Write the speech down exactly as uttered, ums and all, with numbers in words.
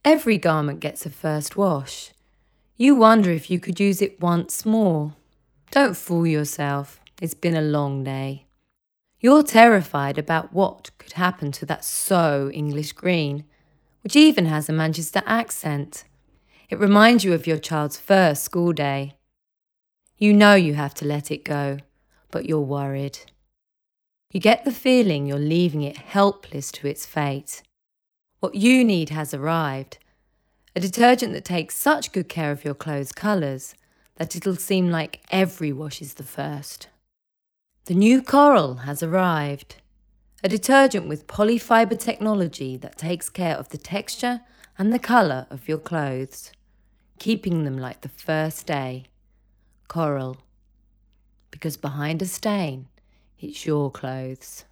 Every garment gets a first wash. You wonder if you could use it once more. Don't fool yourself. It's been a long day. You're terrified about what could happen to that so English green, which even has a Manchester accent. It reminds you of your child's first school day. You know you have to let it go, but you're worried. You get the feeling you're leaving it helpless to its fate. What you need has arrived. A detergent that takes such good care of your clothes' colours that it'll seem like every wash is the first. The new Coral has arrived. A detergent with polyfibre technology that takes care of the texture and the colour of your clothes, keeping them like the first day. Coral. Because behind a stain, it's your clothes.